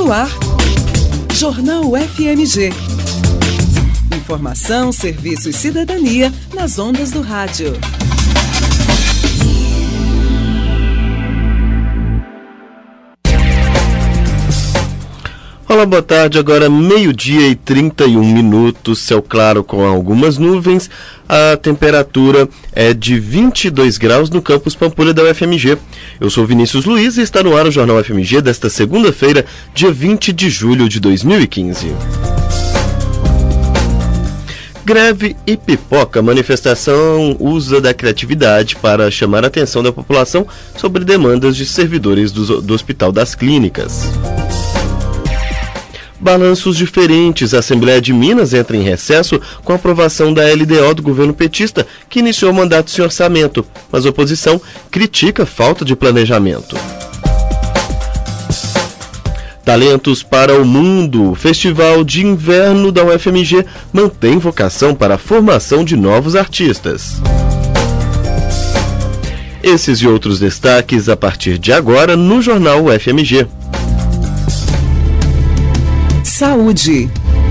No ar, Jornal FMG. Informação, serviço e cidadania nas ondas do rádio. Olá, boa tarde. Agora 12h31, céu claro com algumas nuvens. A temperatura é de 22 graus no campus Pampulha da UFMG. Eu sou Vinícius Luiz e está no ar o Jornal FMG desta segunda-feira, dia 20 de julho de 2015. Greve e pipoca. A manifestação usa da criatividade para chamar a atenção da população sobre demandas de servidores do Hospital das Clínicas. Balanços diferentes. A Assembleia de Minas entra em recesso com a aprovação da LDO do governo petista, que iniciou o mandato sem orçamento, mas a oposição critica a falta de planejamento. Talentos para o Mundo. O Festival de Inverno da UFMG mantém vocação para a formação de novos artistas. Esses e outros destaques a partir de agora no Jornal UFMG. Saúde.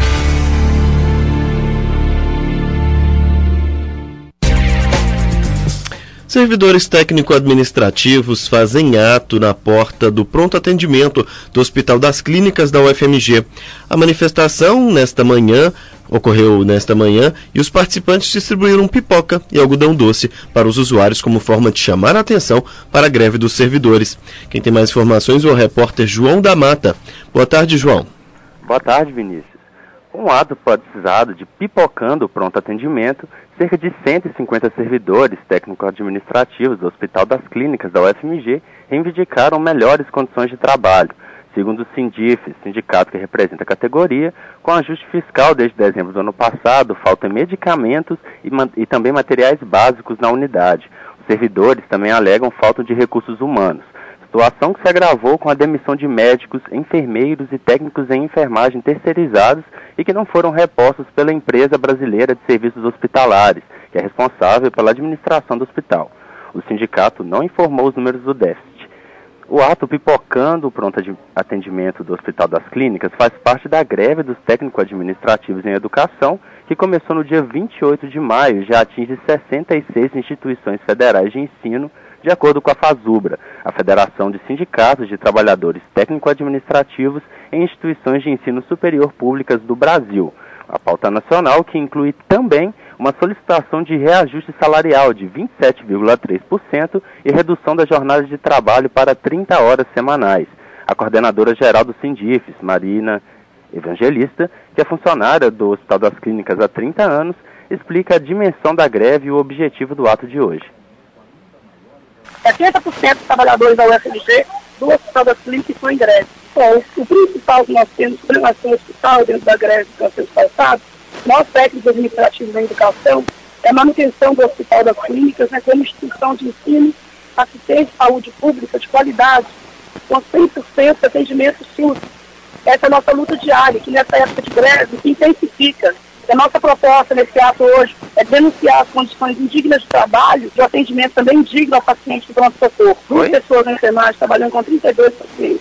Servidores técnico-administrativos fazem ato na porta do pronto atendimento do Hospital das Clínicas da UFMG. A manifestação ocorreu nesta manhã e os participantes distribuíram pipoca e algodão doce para os usuários como forma de chamar a atenção para a greve dos servidores. Quem tem mais informações é o repórter João da Mata. Boa tarde, João. Boa tarde, Vinícius. Com um ato batizado de Pipocando o Pronto Atendimento, cerca de 150 servidores técnico-administrativos do Hospital das Clínicas da UFMG reivindicaram melhores condições de trabalho. Segundo o SINDIF, sindicato que representa a categoria, com ajuste fiscal desde dezembro do ano passado, faltam medicamentos e também materiais básicos na unidade. Os servidores também alegam falta de recursos humanos. Situação que se agravou com a demissão de médicos, enfermeiros e técnicos em enfermagem terceirizados e que não foram repostos pela Empresa Brasileira de Serviços Hospitalares, que é responsável pela administração do hospital. O sindicato não informou os números do déficit. O ato Pipocando o Pronto Atendimento do Hospital das Clínicas faz parte da greve dos técnico-administrativos em educação, que começou no dia 28 de maio e já atinge 66 instituições federais de ensino, de acordo com a FASUBRA, a Federação de Sindicatos de Trabalhadores Técnico-Administrativos em Instituições de Ensino Superior Públicas do Brasil. A pauta nacional que inclui também uma solicitação de reajuste salarial de 27,3% e redução da jornada de trabalho para 30 horas semanais. A coordenadora geral do SINDIF, Marina Evangelista, que é funcionária do Hospital das Clínicas há 30 anos, explica a dimensão da greve e o objetivo do ato de hoje. 70% dos trabalhadores da UFMG do Hospital das Clínicas estão em greve. Bom, o principal que nós temos com relação ao hospital, dentro da greve que nós temos passado, nós técnicos administrativos da educação, é a manutenção do Hospital das Clínicas, né, como instituição de ensino, assistência de saúde pública de qualidade, com 100% de atendimento SUS. Essa é a nossa luta diária, que nessa época de greve se intensifica. A nossa proposta nesse ato hoje é denunciar as condições indignas de trabalho, de atendimento também indigno ao paciente do pronto-socorro. 2 pessoas na enfermagem trabalhando com 32 pacientes.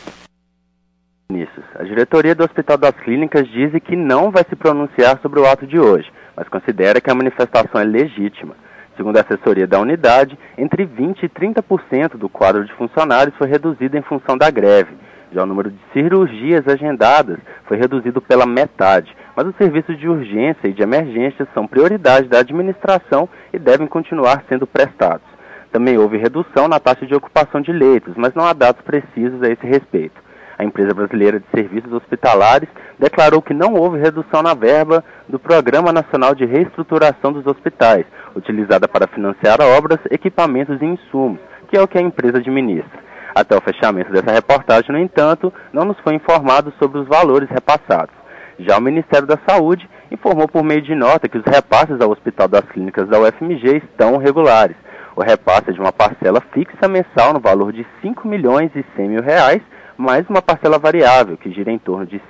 A diretoria do Hospital das Clínicas diz que não vai se pronunciar sobre o ato de hoje, mas considera que a manifestação é legítima. Segundo a assessoria da unidade, entre 20% e 30% do quadro de funcionários foi reduzido em função da greve. Já o número de cirurgias agendadas foi reduzido pela metade, mas os serviços de urgência e de emergência são prioridade da administração e devem continuar sendo prestados. Também houve redução na taxa de ocupação de leitos, mas não há dados precisos a esse respeito. A Empresa Brasileira de Serviços Hospitalares declarou que não houve redução na verba do Programa Nacional de Reestruturação dos Hospitais, utilizada para financiar obras, equipamentos e insumos, que é o que a empresa administra. Até o fechamento dessa reportagem, no entanto, não nos foi informado sobre os valores repassados. Já o Ministério da Saúde informou por meio de nota que os repasses ao Hospital das Clínicas da UFMG estão regulares. O repasse é de uma parcela fixa mensal no valor de R$5.100.000, mais uma parcela variável, que gira em torno de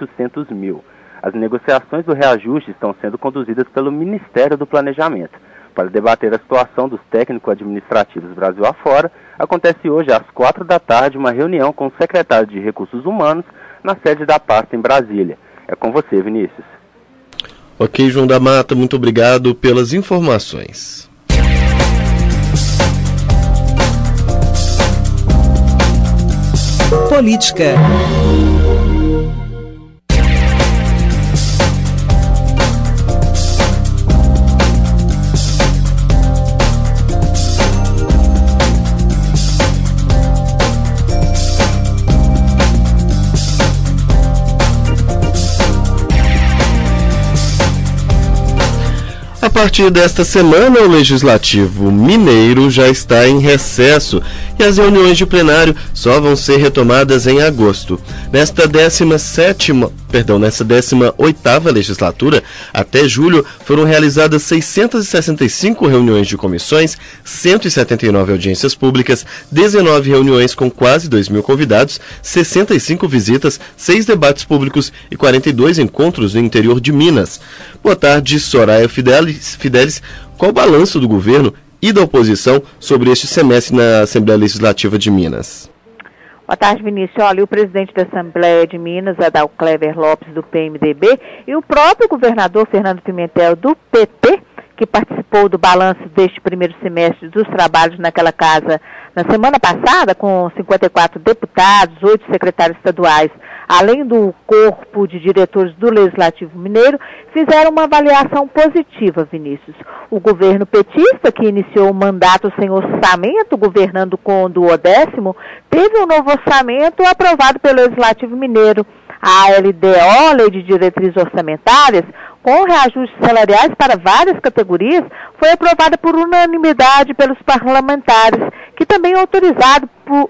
R$5.800.000. As negociações do reajuste estão sendo conduzidas pelo Ministério do Planejamento. para debater a situação dos técnico-administrativos Brasil afora, acontece hoje às 16h uma reunião com o secretário de Recursos Humanos na sede da pasta em Brasília. É com você, Vinícius. Ok, João da Mata, muito obrigado pelas informações. Política. A partir desta semana, o Legislativo Mineiro já está em recesso e as reuniões de plenário só vão ser retomadas em agosto. Nesta 18ª legislatura, até julho, foram realizadas 665 reuniões de comissões, 179 audiências públicas, 19 reuniões com quase 2.000 convidados, 65 visitas, 6 debates públicos e 42 encontros no interior de Minas. Boa tarde, Soraya Fidelis. Qual o balanço do governo e da oposição sobre este semestre na Assembleia Legislativa de Minas? Boa tarde, Vinícius. Olha, o presidente da Assembleia de Minas, Adalclever Lopes, do PMDB, e o próprio governador Fernando Pimentel, do PT, que participou do balanço deste primeiro semestre dos trabalhos naquela casa na semana passada, com 54 deputados, 8 secretários estaduais, além do corpo de diretores do Legislativo Mineiro, fizeram uma avaliação positiva, Vinícius. O governo petista, que iniciou o mandato sem orçamento, governando com o 10º, teve um novo orçamento aprovado pelo Legislativo Mineiro. A LDO, Lei de Diretrizes Orçamentárias, com reajustes salariais para várias categorias, foi aprovada por unanimidade pelos parlamentares, que também autorizaram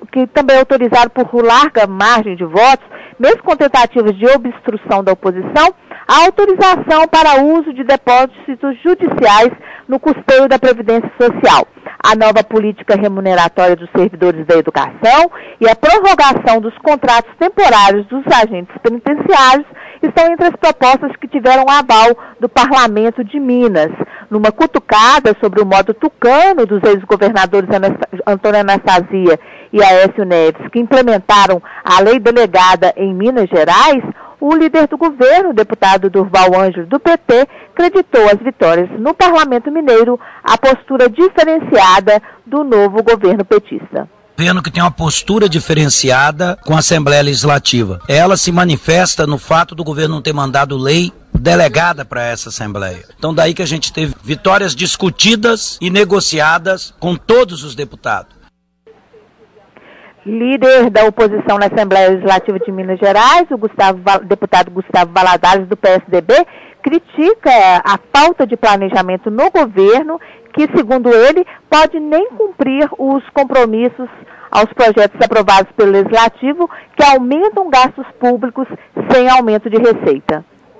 por larga margem de votos, mesmo com tentativas de obstrução da oposição, a autorização para uso de depósitos judiciais no custeio da Previdência Social, a nova política remuneratória dos servidores da educação e a prorrogação dos contratos temporários dos agentes penitenciários estão entre as propostas que tiveram aval do Parlamento de Minas. Numa cutucada sobre o modo tucano dos ex-governadores Antônio Anastasia e Aécio Neves, que implementaram a lei delegada em Minas Gerais, o líder do governo, o deputado Durval Ângelo, do PT, creditou as vitórias no Parlamento Mineiro à postura diferenciada do novo governo petista. Governo que tem uma postura diferenciada com a Assembleia Legislativa. Ela se manifesta no fato do governo não ter mandado lei delegada para essa Assembleia. Então daí que a gente teve vitórias discutidas e negociadas com todos os deputados. Líder da oposição na Assembleia Legislativa de Minas Gerais, o deputado Gustavo Valadares, do PSDB, critica a falta de planejamento no governo, que, segundo ele, pode nem cumprir os compromissos aos projetos aprovados pelo Legislativo, que aumentam gastos públicos sem aumento de receita.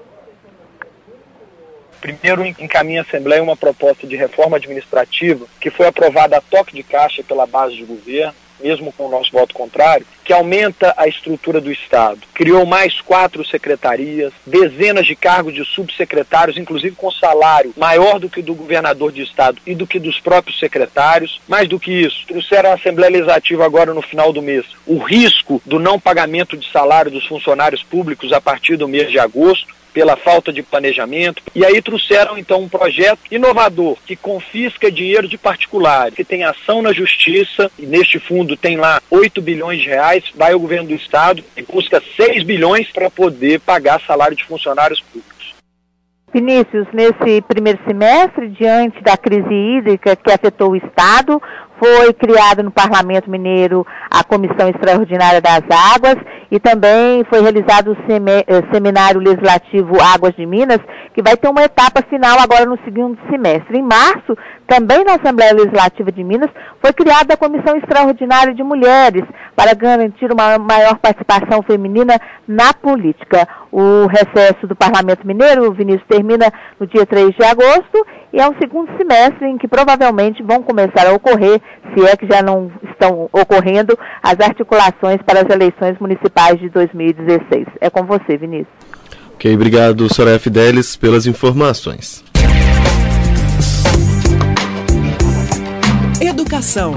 Primeiro, encaminha a Assembleia uma proposta de reforma administrativa que foi aprovada a toque de caixa pela base de governo, mesmo com o nosso voto contrário, que aumenta a estrutura do Estado. Criou mais 4 secretarias, dezenas de cargos de subsecretários, inclusive com salário maior do que do governador de Estado e do que dos próprios secretários. Mais do que isso, trouxeram à Assembleia Legislativa agora no final do mês o risco do não pagamento de salário dos funcionários públicos a partir do mês de agosto, pela falta de planejamento, e aí trouxeram então um projeto inovador, que confisca dinheiro de particulares, que tem ação na justiça, e neste fundo tem lá 8 bilhões de reais, vai ao governo do Estado e busca 6 bilhões para poder pagar salário de funcionários públicos. Vinícius, nesse primeiro semestre, diante da crise hídrica que afetou o Estado, foi criada no Parlamento Mineiro a Comissão Extraordinária das Águas e também foi realizado o Seminário Legislativo Águas de Minas, que vai ter uma etapa final agora no segundo semestre. Em março, também na Assembleia Legislativa de Minas, foi criada a Comissão Extraordinária de Mulheres para garantir uma maior participação feminina na política. O recesso do Parlamento Mineiro, Vinícius, termina no dia 3 de agosto e é um segundo semestre em que provavelmente vão começar a ocorrer, se é que já não estão ocorrendo, as articulações para as eleições municipais de 2016. É com você, Vinícius. Ok, obrigado, Soraya Fidelis, pelas informações. Educação.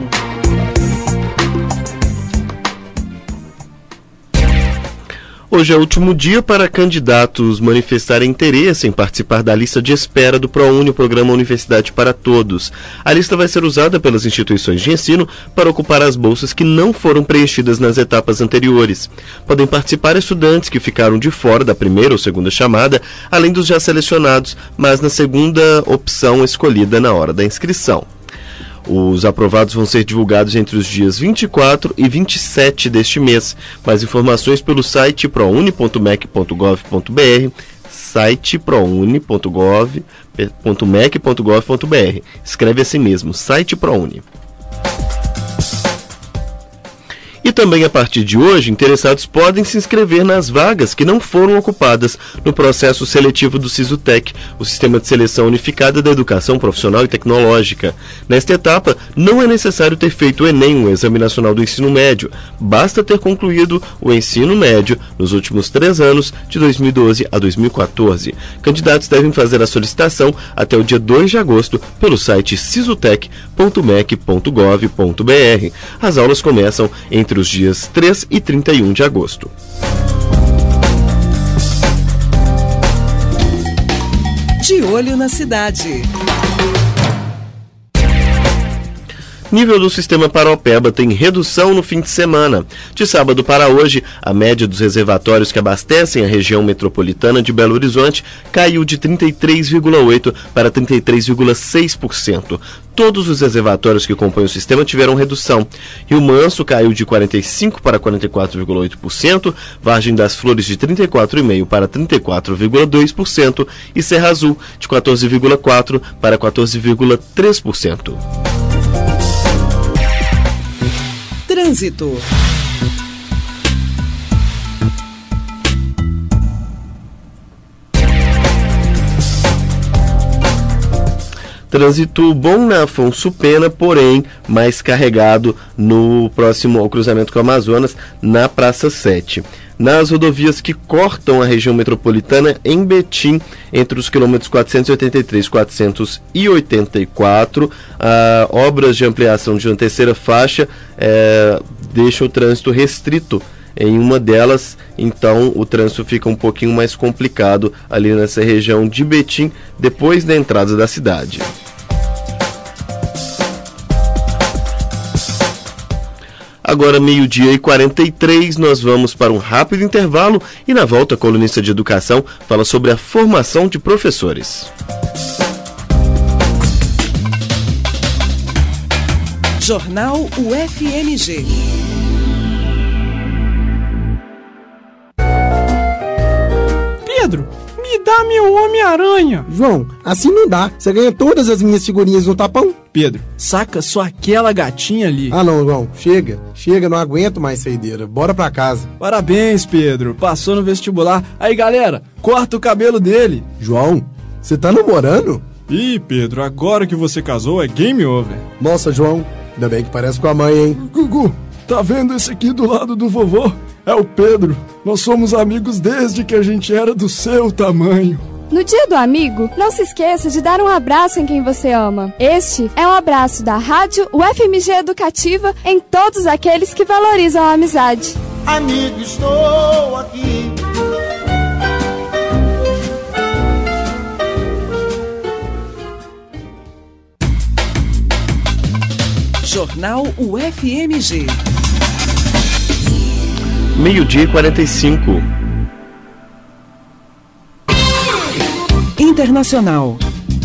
Hoje é o último dia para candidatos manifestarem interesse em participar da lista de espera do ProUni, o Programa Universidade para Todos. A lista vai ser usada pelas instituições de ensino para ocupar as bolsas que não foram preenchidas nas etapas anteriores. Podem participar estudantes que ficaram de fora da primeira ou segunda chamada, além dos já selecionados, mas na segunda opção escolhida na hora da inscrição. Os aprovados vão ser divulgados entre os dias 24 e 27 deste mês. Mais informações pelo site prouni.mec.gov.br, site prouni.mec.gov.br. Escreve assim mesmo, site ProUni. E também, a partir de hoje, interessados podem se inscrever nas vagas que não foram ocupadas no processo seletivo do SISUTEC, o Sistema de Seleção Unificada da Educação Profissional e Tecnológica. Nesta etapa, não é necessário ter feito o Enem, o Exame Nacional do Ensino Médio. Basta ter concluído o ensino médio nos últimos 3 anos, de 2012 a 2014. Candidatos devem fazer a solicitação até o dia 2 de agosto pelo site sisutec.mec.gov.br. As aulas começam entre os dias 3 e 31 de agosto. De olho na cidade. Nível do sistema Paraopeba tem redução no fim de semana. De sábado para hoje, a média dos reservatórios que abastecem a região metropolitana de Belo Horizonte caiu de 33,8% para 33,6%. Todos os reservatórios que compõem o sistema tiveram redução. Rio Manso caiu de 45% para 44,8%, Vargem das Flores de 34,5% para 34,2% e Serra Azul de 14,4% para 14,3%. Trânsito. Trânsito bom na Afonso Pena, porém mais carregado no próximo ao cruzamento com o Amazonas, na Praça 7. Nas rodovias que cortam a região metropolitana, em Betim, entre os quilômetros 483 e 484, obras de ampliação de uma terceira faixa deixam o trânsito restrito em uma delas, então o trânsito fica um pouquinho mais complicado ali nessa região de Betim, depois da entrada da cidade. Agora 12h43, nós vamos para um rápido intervalo e na volta a colunista de educação fala sobre a formação de professores. Jornal UFMG. Pedro, me dá meu Homem-Aranha. João, assim não dá. Você ganha todas as minhas figurinhas no tapão. Pedro, saca só aquela gatinha ali. Ah não, João, chega, não aguento mais saideira. Bora pra casa. Parabéns, Pedro, passou no vestibular. Aí, galera, corta o cabelo dele. João, você tá namorando? Ih, Pedro, agora que você casou é game over. Nossa, João, ainda bem que parece com a mãe, hein? Gugu, tá vendo esse aqui do lado do vovô? É o Pedro. Nós somos amigos desde que a gente era do seu tamanho. No Dia do Amigo, não se esqueça de dar um abraço em quem você ama. Este é um abraço da Rádio UFMG Educativa em todos aqueles que valorizam a amizade. Amigo, estou aqui. Jornal UFMG. 12h45. Internacional.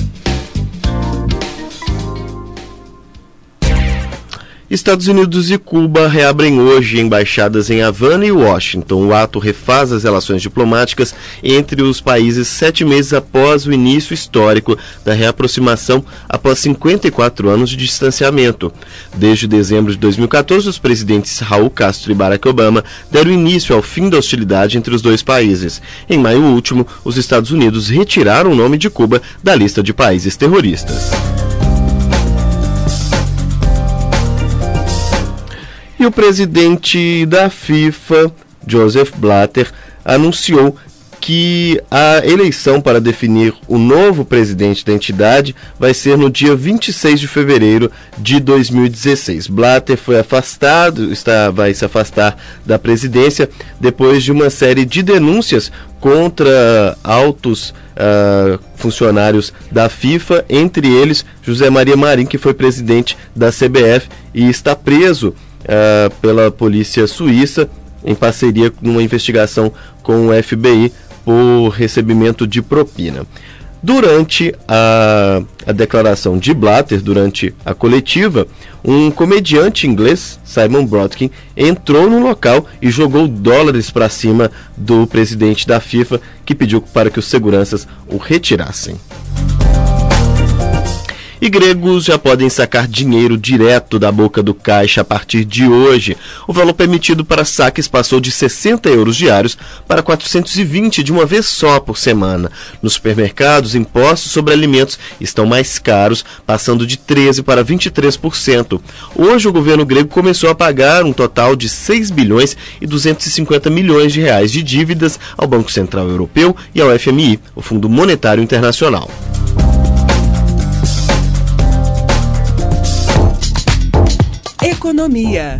Estados Unidos e Cuba reabrem hoje embaixadas em Havana e Washington. O ato refaz as relações diplomáticas entre os países 7 meses após o início histórico da reaproximação após 54 anos de distanciamento. Desde dezembro de 2014, os presidentes Raul Castro e Barack Obama deram início ao fim da hostilidade entre os dois países. Em maio último, os Estados Unidos retiraram o nome de Cuba da lista de países terroristas. E o presidente da FIFA, Joseph Blatter, anunciou que a eleição para definir o novo presidente da entidade vai ser no dia 26 de fevereiro de 2016. Blatter foi afastado, vai se afastar da presidência depois de uma série de denúncias contra altos funcionários da FIFA, entre eles José Maria Marinho, que foi presidente da CBF e está preso pela polícia suíça em parceria numa investigação com o FBI por recebimento de propina. Durante a declaração de Blatter, durante a coletiva, um comediante inglês, Simon Brodkin, entrou no local e jogou dólares para cima do presidente da FIFA, que pediu para que os seguranças o retirassem. E gregos já podem sacar dinheiro direto da boca do caixa a partir de hoje. O valor permitido para saques passou de 60 euros diários para 420 de uma vez só por semana. Nos supermercados, impostos sobre alimentos estão mais caros, passando de 13% para 23%. Hoje o governo grego começou a pagar um total de 6 bilhões e 250 milhões de reais de dívidas ao Banco Central Europeu e ao FMI, o Fundo Monetário Internacional. Economia.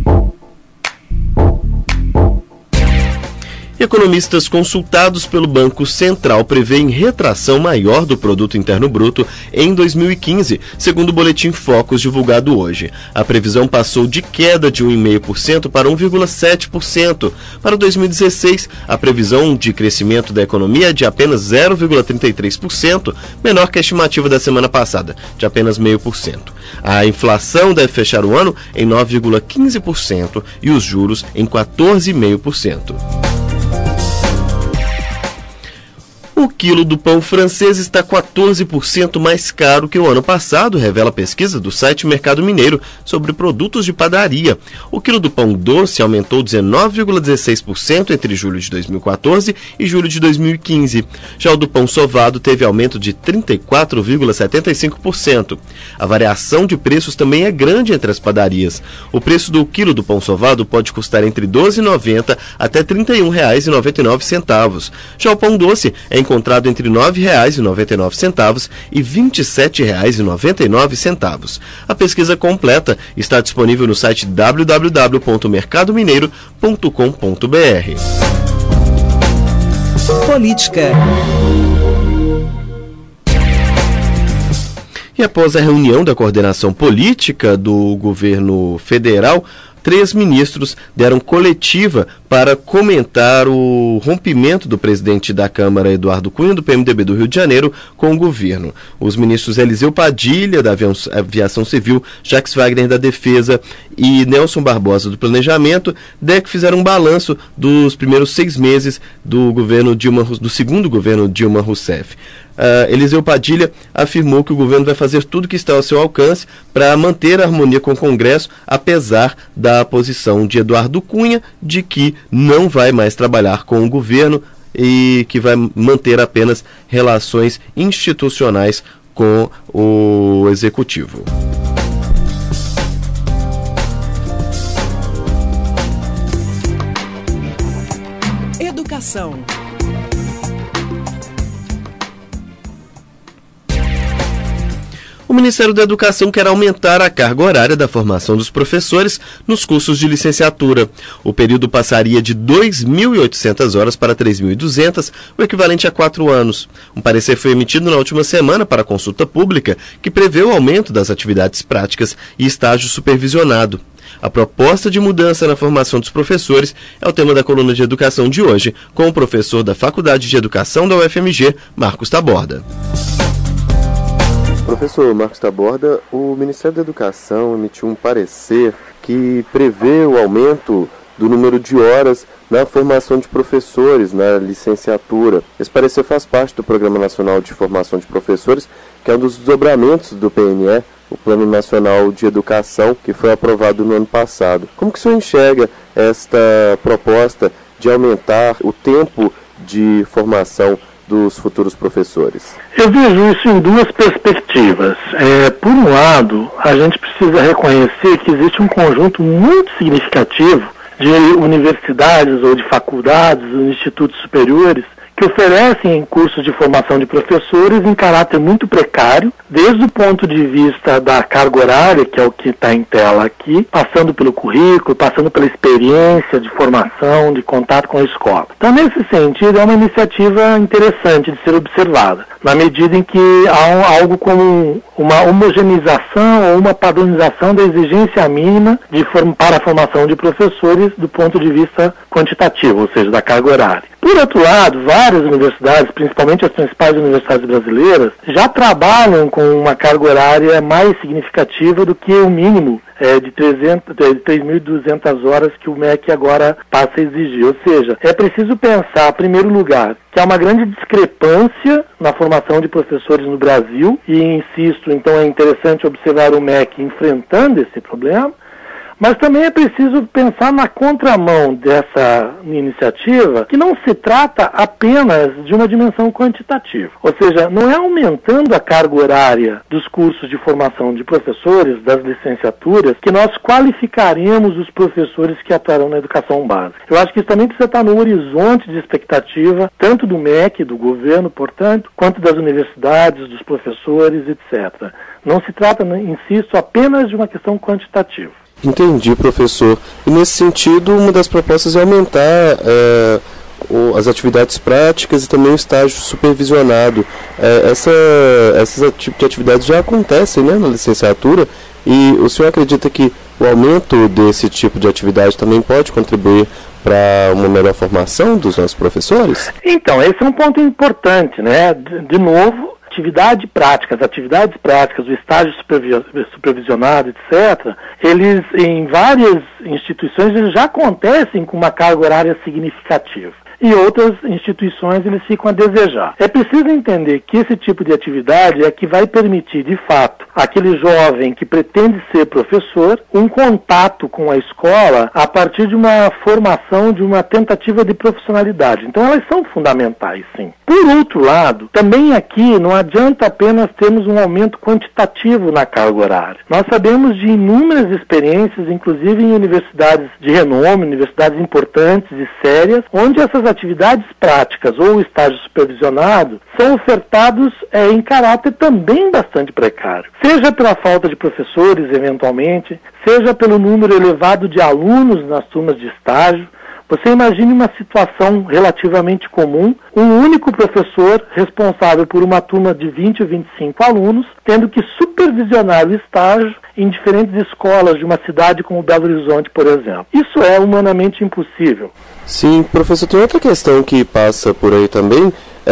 Economistas consultados pelo Banco Central prevêem retração maior do Produto Interno Bruto em 2015, segundo o boletim Focus divulgado hoje. A previsão passou de queda de 1,5% para 1,7%. Para 2016, a previsão de crescimento da economia é de apenas 0,33%, menor que a estimativa da semana passada, de apenas 0,5%. A inflação deve fechar o ano em 9,15% e os juros em 14,5%. O quilo do pão francês está 14% mais caro que o ano passado, revela a pesquisa do site Mercado Mineiro sobre produtos de padaria. O quilo do pão doce aumentou 19,16% entre julho de 2014 e julho de 2015. Já o do pão sovado teve aumento de 34,75%. A variação de preços também é grande entre as padarias. O preço do quilo do pão sovado pode custar entre R$ 12,90 até R$ 31,99. Já o pão doce é encontrado entre R$ 9,99 e R$ 27,99. A pesquisa completa está disponível no site www.mercadomineiro.com.br. Política. E após a reunião da coordenação política do governo federal, 3 ministros deram coletiva para comentar o rompimento do presidente da Câmara, Eduardo Cunha, do PMDB do Rio de Janeiro, com o governo. Os ministros Eliseu Padilha, da Aviação Civil, Jacques Wagner, da Defesa e Nelson Barbosa, do Planejamento, fizeram um balanço dos primeiros 6 meses do segundo governo Dilma Rousseff. Eliseu Padilha afirmou que o governo vai fazer tudo que está ao seu alcance para manter a harmonia com o Congresso, apesar da posição de Eduardo Cunha de que não vai mais trabalhar com o governo e que vai manter apenas relações institucionais com o Executivo. Educação. O Ministério da Educação quer aumentar a carga horária da formação dos professores nos cursos de licenciatura. O período passaria de 2.800 horas para 3.200, o equivalente a 4 anos. Um parecer foi emitido na última semana para consulta pública, que prevê o aumento das atividades práticas e estágio supervisionado. A proposta de mudança na formação dos professores é o tema da coluna de educação de hoje, com o professor da Faculdade de Educação da UFMG, Marcos Taborda. Professor Marcos Taborda, o Ministério da Educação emitiu um parecer que prevê o aumento do número de horas na formação de professores na licenciatura. Esse parecer faz parte do Programa Nacional de Formação de Professores, que é um dos desdobramentos do PNE, o Plano Nacional de Educação, que foi aprovado no ano passado. Como que o senhor enxerga esta proposta de aumentar o tempo de formação dos futuros professores? Eu vejo isso em duas perspectivas. Por um lado, a gente precisa reconhecer que existe um conjunto muito significativo de universidades ou de faculdades ou institutos superiores que oferecem cursos de formação de professores em caráter muito precário, desde o ponto de vista da carga horária, que é o que está em tela aqui, passando pelo currículo, passando pela experiência de formação, de contato com a escola. Então, nesse sentido, é uma iniciativa interessante de ser observada, na medida em que há algo como uma homogeneização ou uma padronização da exigência mínima para a formação de professores do ponto de vista quantitativo, ou seja, da carga horária. Por outro lado, várias universidades, principalmente as principais universidades brasileiras, já trabalham com uma carga horária mais significativa do que o mínimo de 3.200 horas que o MEC agora passa a exigir. Ou seja, é preciso pensar, em primeiro lugar, que há uma grande discrepância na formação de professores no Brasil, e insisto, então é interessante observar o MEC enfrentando esse problema. Mas também é preciso pensar na contramão dessa iniciativa, que não se trata apenas de uma dimensão quantitativa. Ou seja, não é aumentando a carga horária dos cursos de formação de professores, das licenciaturas, que nós qualificaremos os professores que atuarão na educação básica. Eu acho que isso também precisa estar no horizonte de expectativa, tanto do MEC, do governo, portanto, quanto das universidades, dos professores, etc. Não se trata, insisto, apenas de uma questão quantitativa. Entendi, professor. E nesse sentido, uma das propostas é aumentar as atividades práticas e também o estágio supervisionado. Esses tipos de atividades já acontecem, né, na licenciatura, e o senhor acredita que o aumento desse tipo de atividade também pode contribuir para uma melhor formação dos nossos professores? Então, esse é um ponto importante, né? De novo, as atividades práticas, o estágio supervisionado, etc., eles, em várias instituições, eles já acontecem com uma carga horária significativa. E outras instituições, eles ficam a desejar. É preciso entender que esse tipo de atividade é que vai permitir, de fato, aquele jovem que pretende ser professor, um contato com a escola a partir de uma formação, de uma tentativa de profissionalidade. Então, elas são fundamentais, sim. Por outro lado, também aqui não adianta apenas termos um aumento quantitativo na carga horária. Nós sabemos de inúmeras experiências, inclusive em universidades de renome, universidades importantes e sérias, onde essas atividades práticas ou o estágio supervisionado são ofertados em caráter também bastante precário. Seja pela falta de professores, eventualmente, seja pelo número elevado de alunos nas turmas de estágio. Você imagine uma situação relativamente comum, um único professor responsável por uma turma de 20 ou 25 alunos, tendo que supervisionar o estágio em diferentes escolas de uma cidade como Belo Horizonte, por exemplo. Isso é humanamente impossível. Sim, professor, tem outra questão que passa por aí também,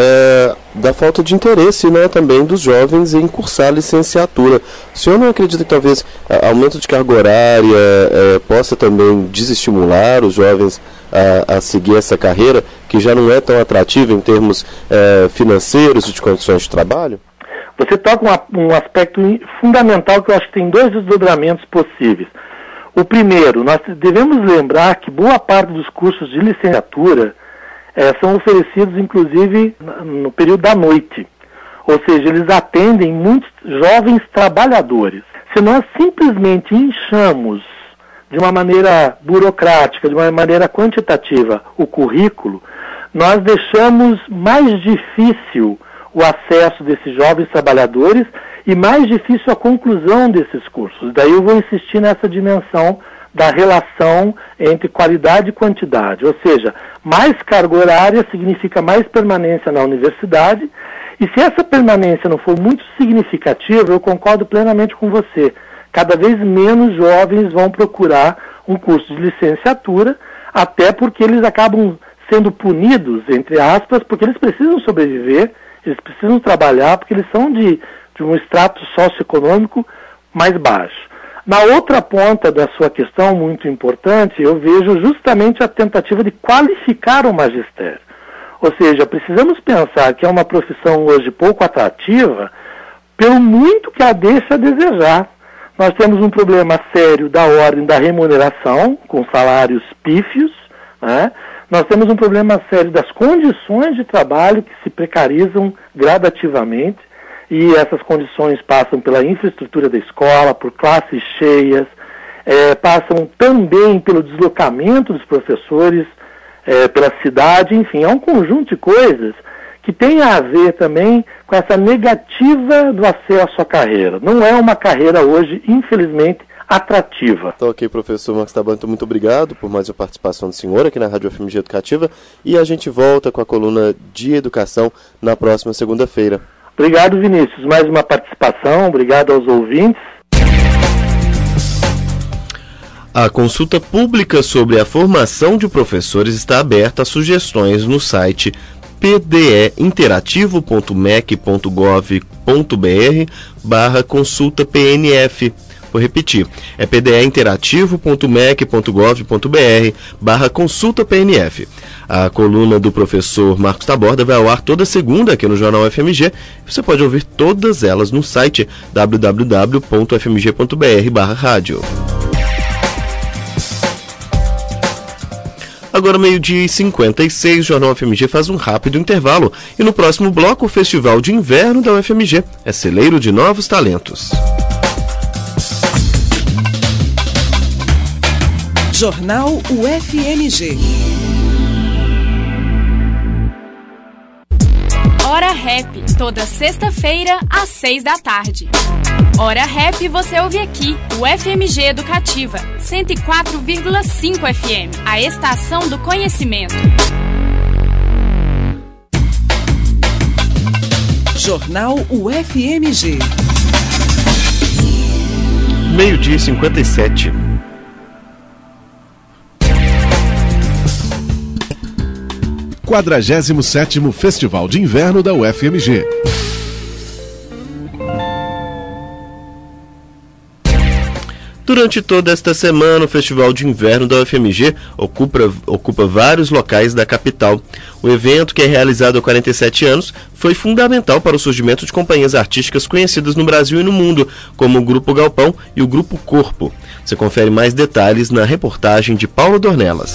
da falta de interesse, né, também dos jovens em cursar a licenciatura. O senhor não acredita que talvez aumento de carga horária possa também desestimular os jovens a seguir essa carreira, que já não é tão atrativa em termos financeiros e de condições de trabalho? Você toca um aspecto fundamental que eu acho que tem dois desdobramentos possíveis. O primeiro, nós devemos lembrar que boa parte dos cursos de licenciatura são oferecidos, inclusive, no período da noite. Ou seja, eles atendem muitos jovens trabalhadores. Se nós simplesmente inchamos de uma maneira burocrática, de uma maneira quantitativa, o currículo, nós deixamos mais difícil o acesso desses jovens trabalhadores e mais difícil a conclusão desses cursos. Daí eu vou insistir nessa dimensão da relação entre qualidade e quantidade. Ou seja, mais carga horária significa mais permanência na universidade, e se essa permanência não for muito significativa, eu concordo plenamente com você. Cada vez menos jovens vão procurar um curso de licenciatura, até porque eles acabam sendo punidos, entre aspas, porque eles precisam sobreviver, eles precisam trabalhar, porque eles são de um extrato socioeconômico mais baixo. Na outra ponta da sua questão, muito importante, eu vejo justamente a tentativa de qualificar o magistério. Ou seja, precisamos pensar que é uma profissão hoje pouco atrativa, pelo muito que a deixa a desejar. Nós temos um problema sério da ordem da remuneração, com salários pífios, né? Nós temos um problema sério das condições de trabalho que se precarizam gradativamente, e essas condições passam pela infraestrutura da escola, por classes cheias, passam também pelo deslocamento dos professores, pela cidade, enfim, é um conjunto de coisas que tem a ver também com essa negativa do acesso à carreira. Não é uma carreira hoje, infelizmente, atrativa. Então, ok, professor Marcos Tabanto, muito obrigado por mais uma participação do senhor aqui na Rádio FMG Educativa, e a gente volta com a coluna de educação na próxima segunda-feira. Obrigado, Vinícius. Mais uma participação, obrigado aos ouvintes. A consulta pública sobre a formação de professores está aberta a sugestões no site pdeinterativo.mec.gov.br/consulta-PNF. Vou repetir, é pdeinterativo.mec.gov.br/consulta-PNF. A coluna do professor Marcos Taborda vai ao ar toda segunda aqui no Jornal FMG. Você pode ouvir todas elas no site www.fmg.br/rádio. Agora, 12h56, o Jornal FMG faz um rápido intervalo. E no próximo bloco, o Festival de Inverno da UFMG é celeiro de novos talentos. Jornal UFMG. Hora Rap, toda sexta-feira, às 6h. Hora Rap você ouve aqui, o FMG Educativa, 104,5 FM, a estação do conhecimento. Jornal UFMG. 12h57. O 47º Festival de Inverno da UFMG. Durante toda esta semana, o Festival de Inverno da UFMG ocupa vários locais da capital. O evento, que é realizado há 47 anos, foi fundamental para o surgimento de companhias artísticas conhecidas no Brasil e no mundo, como o Grupo Galpão e o Grupo Corpo. Você confere mais detalhes na reportagem de Paulo Dornelas.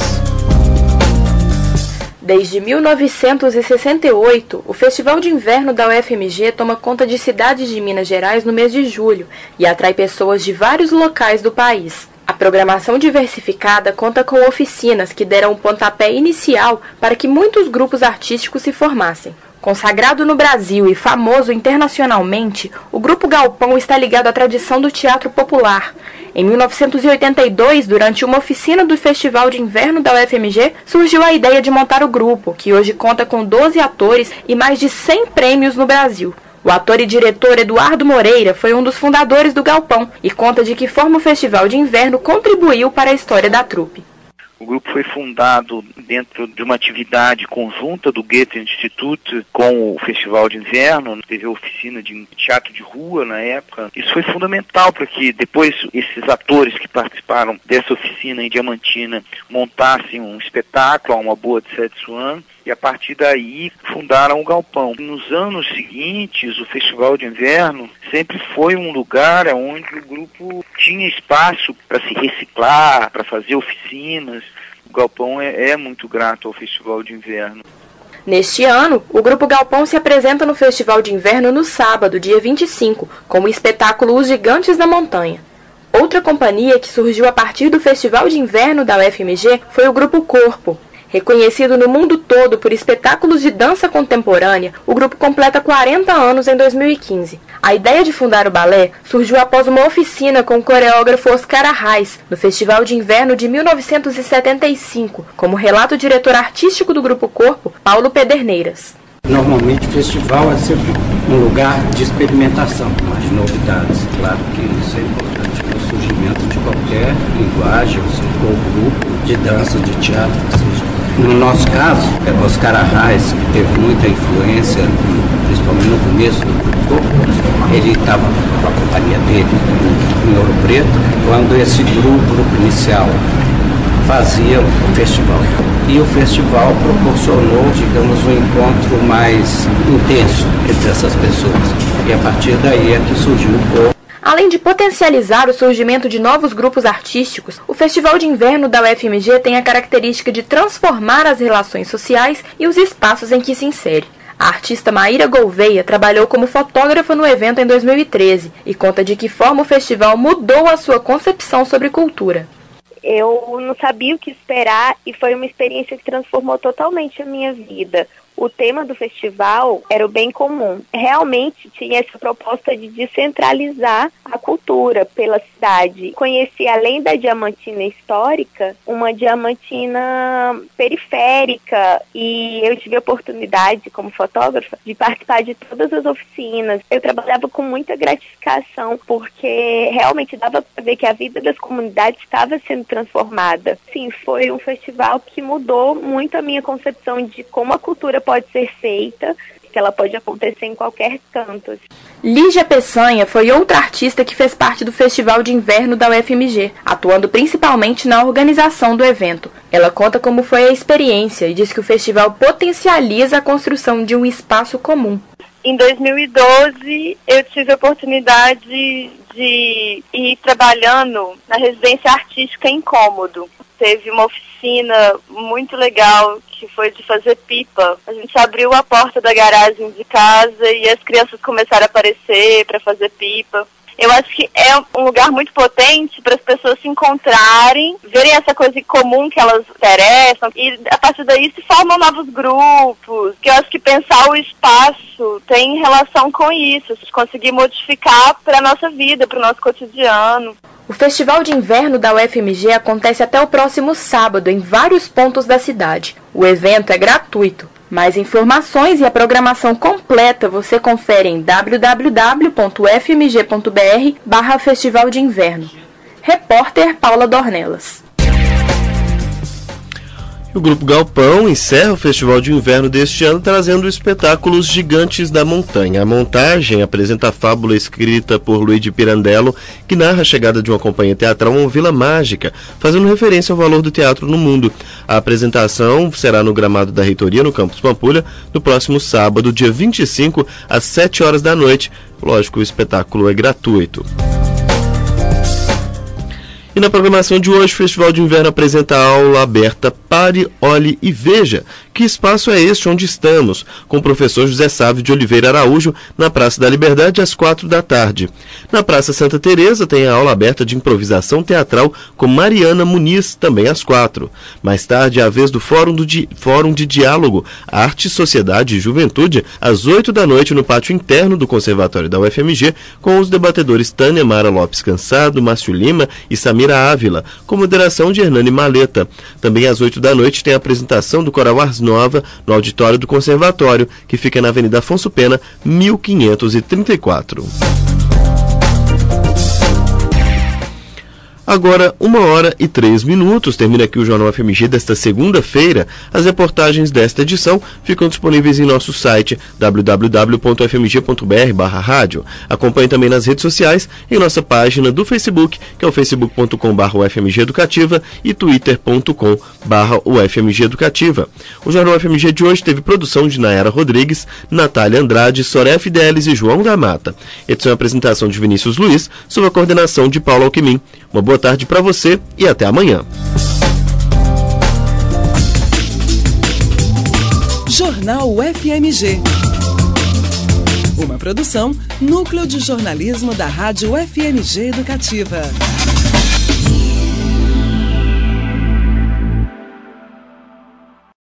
Desde 1968, o Festival de Inverno da UFMG toma conta de cidades de Minas Gerais no mês de julho e atrai pessoas de vários locais do país. A programação diversificada conta com oficinas que deram um pontapé inicial para que muitos grupos artísticos se formassem. Consagrado no Brasil e famoso internacionalmente, o Grupo Galpão está ligado à tradição do teatro popular. Em 1982, durante uma oficina do Festival de Inverno da UFMG, surgiu a ideia de montar o grupo, que hoje conta com 12 atores e mais de 100 prêmios no Brasil. O ator e diretor Eduardo Moreira foi um dos fundadores do Galpão e conta de que forma o Festival de Inverno contribuiu para a história da trupe. O grupo foi fundado dentro de uma atividade conjunta do Goethe Institut com o Festival de Inverno. Teve a oficina de teatro de rua na época. Isso foi fundamental para que depois esses atores que participaram dessa oficina em Diamantina montassem um espetáculo, uma boa de Setsuan, e a partir daí fundaram o Galpão. Nos anos seguintes, o Festival de Inverno sempre foi um lugar onde o grupo tinha espaço para se reciclar, para fazer oficinas. O Galpão é muito grato ao Festival de Inverno. Neste ano, o Grupo Galpão se apresenta no Festival de Inverno no sábado, dia 25, com o espetáculo Os Gigantes da Montanha. Outra companhia que surgiu a partir do Festival de Inverno da UFMG foi o Grupo Corpo. Reconhecido no mundo todo por espetáculos de dança contemporânea, o grupo completa 40 anos em 2015. A ideia de fundar o balé surgiu após uma oficina com o coreógrafo Oscar Arraes, no Festival de Inverno de 1975, como relata o diretor artístico do Grupo Corpo, Paulo Pederneiras. Normalmente o festival é sempre um lugar de experimentação, de novidades. Claro que isso é importante para o surgimento de qualquer linguagem ou grupo de dança, de teatro, que seja. No nosso caso, Oscar Arraes, que teve muita influência, principalmente no começo do grupo, ele estava com a companhia dele em Ouro Preto, quando esse grupo inicial fazia o festival. E o festival proporcionou, digamos, um encontro mais intenso entre essas pessoas. E a partir daí é que surgiu o corpo. Além de potencializar o surgimento de novos grupos artísticos, o Festival de Inverno da UFMG tem a característica de transformar as relações sociais e os espaços em que se insere. A artista Maíra Gouveia trabalhou como fotógrafa no evento em 2013 e conta de que forma o festival mudou a sua concepção sobre cultura. Eu não sabia o que esperar e foi uma experiência que transformou totalmente a minha vida. O tema do festival era o bem comum. Realmente tinha essa proposta de descentralizar a cultura pela cidade. Conheci, além da Diamantina histórica, uma Diamantina periférica, e eu tive a oportunidade, como fotógrafa, de participar de todas as oficinas. Eu trabalhava com muita gratificação, porque realmente dava para ver que a vida das comunidades estava sendo transformada. Sim, foi um festival que mudou muito a minha concepção de como a cultura pode ser feita, que ela pode acontecer em qualquer canto. Lígia Peçanha foi outra artista que fez parte do Festival de Inverno da UFMG, atuando principalmente na organização do evento. Ela conta como foi a experiência e diz que o festival potencializa a construção de um espaço comum. Em 2012, eu tive a oportunidade de ir trabalhando na residência artística Incômodo. Teve uma oficina muito legal que foi de fazer pipa. A gente abriu a porta da garagem de casa e as crianças começaram a aparecer para fazer pipa. Eu acho que é um lugar muito potente para as pessoas se encontrarem, verem essa coisa em comum que elas interessam, e a partir daí se formam novos grupos. Que eu acho que pensar o espaço tem relação com isso, conseguir modificar para a nossa vida, para o nosso cotidiano. O Festival de Inverno da UFMG acontece até o próximo sábado em vários pontos da cidade. O evento é gratuito. Mais informações e a programação completa você confere em www.ufmg.br/Festival de Inverno. Repórter Paula Dornelas. O Grupo Galpão encerra o Festival de Inverno deste ano trazendo o espetáculo Os Gigantes da Montanha. A montagem apresenta a fábula escrita por Luigi Pirandello, que narra a chegada de uma companhia teatral a uma vila mágica, fazendo referência ao valor do teatro no mundo. A apresentação será no gramado da Reitoria, no Campus Pampulha, no próximo sábado, dia 25, às 7 horas da noite. Lógico, o espetáculo é gratuito. E na programação de hoje, o Festival de Inverno apresenta a aula aberta Pare, Olhe e Veja. Que espaço é este onde estamos? Com o professor José Sávio de Oliveira Araújo, na Praça da Liberdade, às 4 da tarde. Na Praça Santa Teresa tem a aula aberta de improvisação teatral com Mariana Muniz, também às 4. Mais tarde, é a vez do Fórum de Diálogo, Arte, Sociedade e Juventude, às 8 da noite, no pátio interno do Conservatório da UFMG, com os debatedores Tânia Mara Lopes Cansado, Márcio Lima e Samira Ávila, com moderação de Hernani Maleta. Também às 8 da noite tem a apresentação do Coral Ars Nova no auditório do Conservatório, que fica na Avenida Afonso Pena, 1534. Agora, 1h03. Termina aqui o Jornal FMG desta segunda-feira. As reportagens desta edição ficam disponíveis em nosso site www.fmg.br/rádio. Acompanhe também nas redes sociais, em nossa página do Facebook, que é o facebook.com/UFMG Educativa e twitter.com/UFMG Educativa. O Jornal FMG de hoje teve produção de Nayara Rodrigues, Natália Andrade, Soraya Fidelis e João da Mata. Edição e apresentação de Vinícius Luiz, sob a coordenação de Paulo Alquimim. Uma boa tarde para você e até amanhã. Jornal UFMG. Uma produção, Núcleo de Jornalismo da Rádio UFMG Educativa.